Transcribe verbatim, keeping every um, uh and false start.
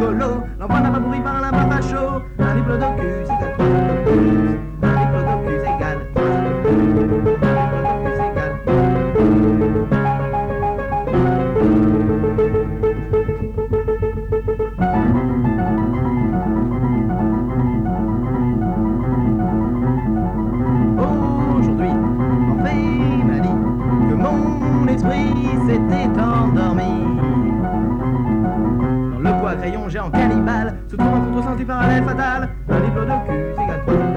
rigolo. L'enfant n'a pas pourri par un lapin pas chaud. Un diplodocus égale trois octopus. Un diplodocus égale trois octopus. Un diplodocus égale. Aujourd'hui, Morphée m'a dit que mon esprit s'était endormi. Dans le poids crayon géant cannibale se trouve un contresens du parallèle fatal. Un diplodocus égale trois.